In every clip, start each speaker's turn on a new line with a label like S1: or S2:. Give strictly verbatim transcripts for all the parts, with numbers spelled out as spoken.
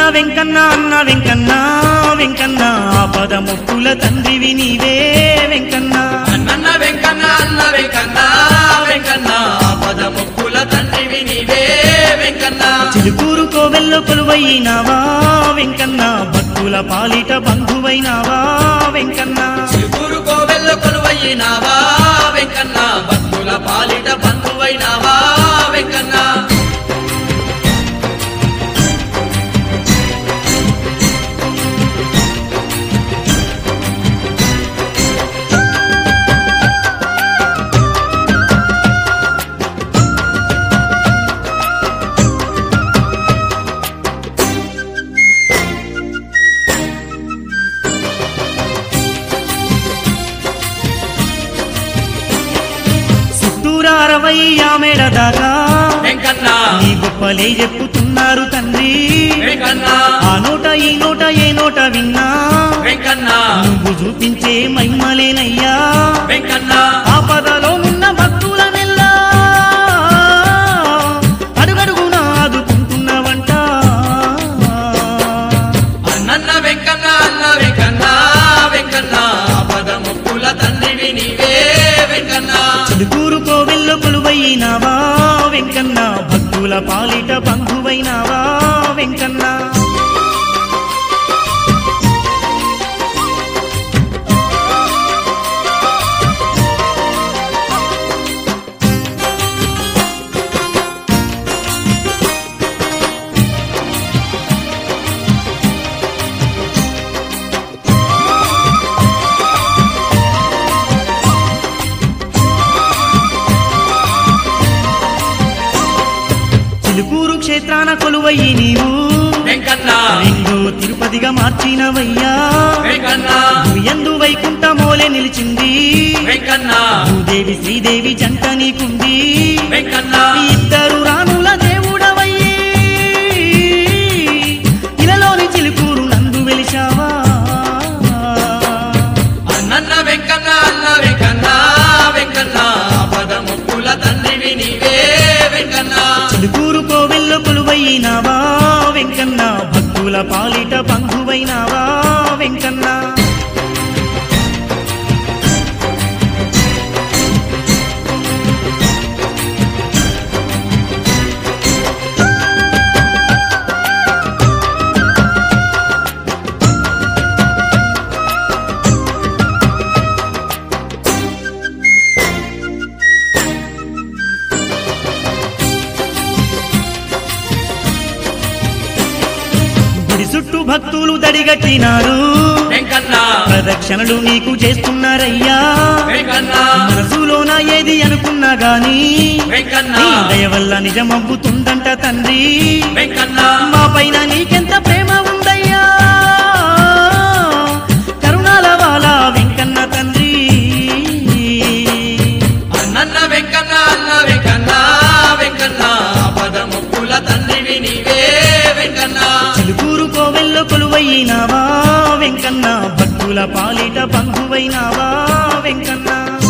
S1: వెంకన్న అన్న వెంకన్న వెంకన్న ఆపద మొక్కుల తండ్రివి నీవే వెంకన్న
S2: అన్న వెంకన్న అన్న వెంకన్న వెంకన్న ఆపద మొక్కుల తండ్రివి నీవే వెంకన్న
S1: చిలుకూరు కోవెల్లో కొలువైనావా వెంకన్న భక్తుల పాలిట బంధువైనావా వెంకన్న
S2: చిలుకూరు కోవెల్లో కొలువైనావా వెంకన్న భక్తుల పాలిట బంధువైనావా వెంకన్న
S1: అరవై ఆమెడ దాకా
S2: వెంకన్న
S1: నీ గొప్పలే చెప్పుతున్నారు తండ్రి
S2: వెంకన్న
S1: ఆ నోట ఈ నోట ఏ నోట విన్నా
S2: వెంకన్న
S1: నువ్వు చూపించే మహిమలేనయ్యా
S2: వెంకన్న
S1: ఆపదలో ఉన్న భక్తుల నెల్లా అడుగడుగున ఆదుకుంటున్నవంట
S2: అన్న వెంకన్న అన్న వెంకన్న వెంకన్న ఆపద మొక్కుల తండ్రివి నీవే వెంకన్న
S1: చిలుకూరు కోవెల్లో కొలువైనావా వెంకన్న భక్తుల పాలిట బంధువైనావా వెంకన్న చిలుకూరు క్షేత్రాన కొలువయ్యి నీవు
S2: వెంకన్న
S1: రెండో తిరుపతిగా మార్చినవయ్యా
S2: వెంకన్న
S1: ఎందు వైకుంఠ మోలే నిలిచింది
S2: వెంకన్న
S1: భూదేవి శ్రీదేవి జంట నీకుంది
S2: వెంకన్న
S1: ఇద్దరు రాణుల దేవుడవయ్యి ఇలలోని చిలుకూరు నందు వెలిశావా
S2: అన్న వెంకన్న అన్న వెంకన్న వెంకన్న ఆపద మొక్కుల తండ్రివి నీవే వెంకన్న
S1: చిలుకూరు కోవెల్లో కొలువైనావా వెంకన్న భక్తుల పాలిట బంధువైనావా వెంకన్న చుట్టూ భక్తులు దడిగట్టినారు
S2: వెంకన్న
S1: ప్రదక్షిణలు నీకు చేస్తున్నారయ్యా
S2: వెంకన్న
S1: మనసులోన ఏది అనుకున్నా గాని
S2: వెంకన్న
S1: నీ దయ వల్ల నిజమవ్వుతుందంట తండ్రి
S2: వెంకన్న
S1: మా పైన నీకెంత ప్రేమ ఉందయ్యా కరుణాల వాల వెంకన్న తండ్రి
S2: అన్న వెంకన్న అన్న వెంకన్న వెంకన్న ఆపద మొక్కుల తండ్రివి నీవే వెంకన్న
S1: చిలుకూరు కోవెల్లో కొలువైనావా వెంకన్న భక్తుల పాలిట బంధువైనావా వెంకన్న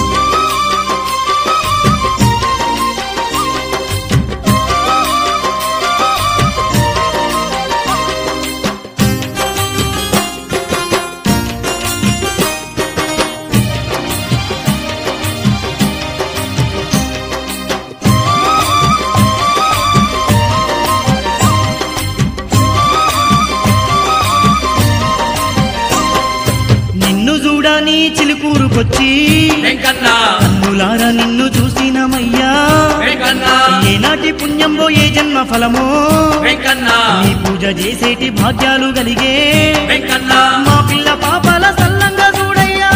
S1: చూడని చిలుకూరుకొచ్చి
S2: వెంకన్న
S1: కన్నులార నిన్ను చూసినమయ్యా
S2: వెంకన్న
S1: ఏనాటి పుణ్యంబో ఏ జన్మ ఫలమో
S2: వెంకన్న
S1: నీ పూజ చేసేటి భాగ్యాలు కలిగే
S2: వెంకన్న
S1: మా పిల్ల పాపాల సల్లంగా చూడయ్యా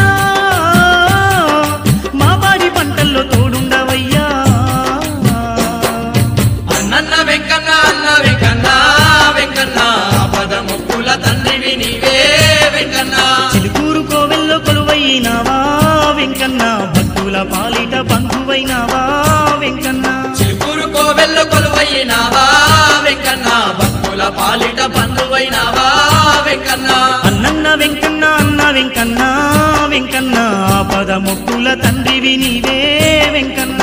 S1: మా బాడి పంటల్లో తోడుండవయ్యా
S2: అన్న వెంకన్న అన్న వెంకన్న వెంకన్న ఆపద మొక్కుల తండ్రివి నీవే వెంకన్న
S1: చిలుకూరు కోవెల్లో కొలువైనావా వెంకన్న భక్తుల పాలిట బంధువైనావా వెంకన్న
S2: చిలుకూరు కోవెల్లో కొలువైనావా వెంకన్న భక్తుల పాలిట బంధువైనావా వెంకన్న
S1: అన్నన్న వెంకన్న అన్న వెంకన్న వెంకన్న ఆపద మొక్కుల తండ్రివి నీవే వెంకన్న